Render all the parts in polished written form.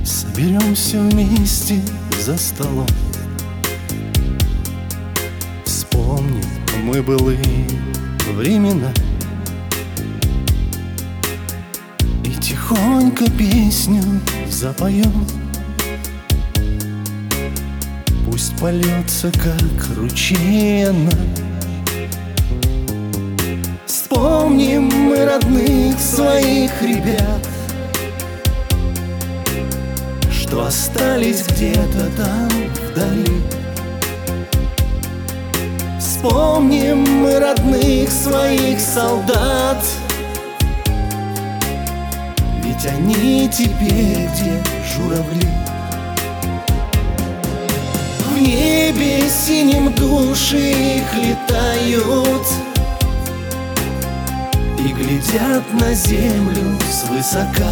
Соберемся вместе за столом, вспомним мы былые времена и тихонько песню запоем. Пусть польется, как ручей она. Вспомним мы родных своих ребят, что остались где-то там вдали. Вспомним мы родных своих солдат, ведь они теперь где журавли. В небе синим души их летают и глядят на землю свысока.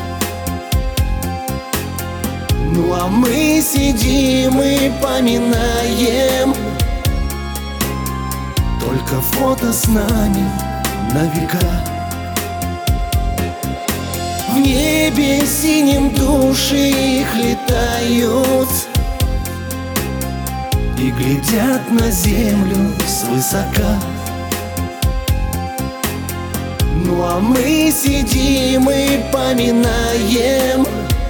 Ну а мы сидим и поминаем только фото с нами на века. В небе синим души их летают и глядят на землю свысока. Ну а мы сидим и поминаем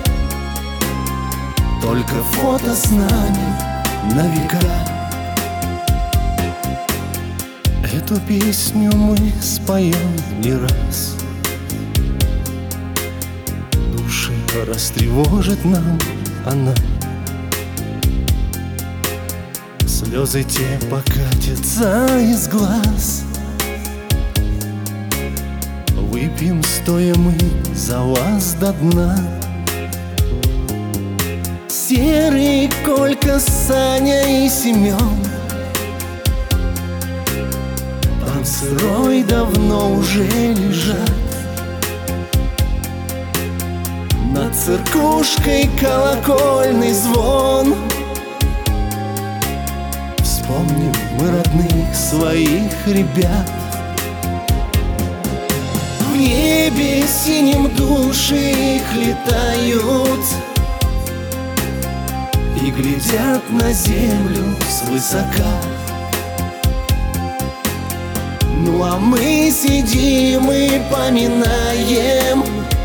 только фото с нами на века. Эту песню мы споем не раз, души растревожит нам она. Слезы те покатятся из глаз. Выпьем стоя мы за вас до дна. Серый, Колька, Саня и Семен там сырой давно уже лежат. Над церквушкой колокольный звон. Вспомним мы родных своих ребят. В небе синим души их летают и глядят на землю свысока. Ну а мы сидим и поминаем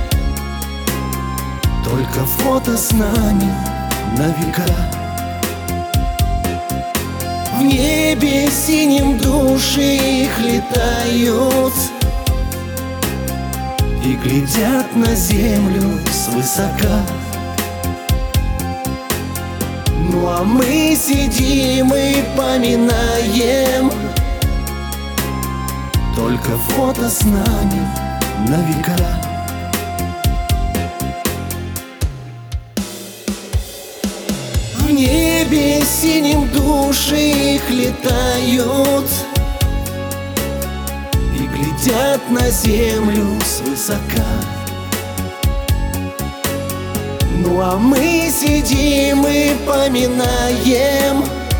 только фото с нами на века. В небе синим души их летают и глядят на землю свысока. Ну а мы сидим и поминаем только фото с нами на века. В небе синим души их летают и глядят на землю свысока. Ну а мы сидим и поминаем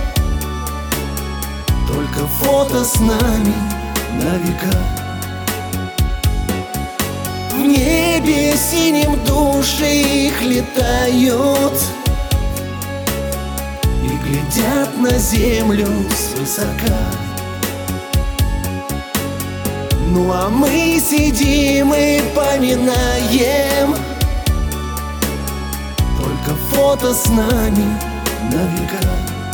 только фото с нами на века. В небе синим души их летают и глядят на землю свысока. Ну а мы сидим и поминаем только фото с нами на века.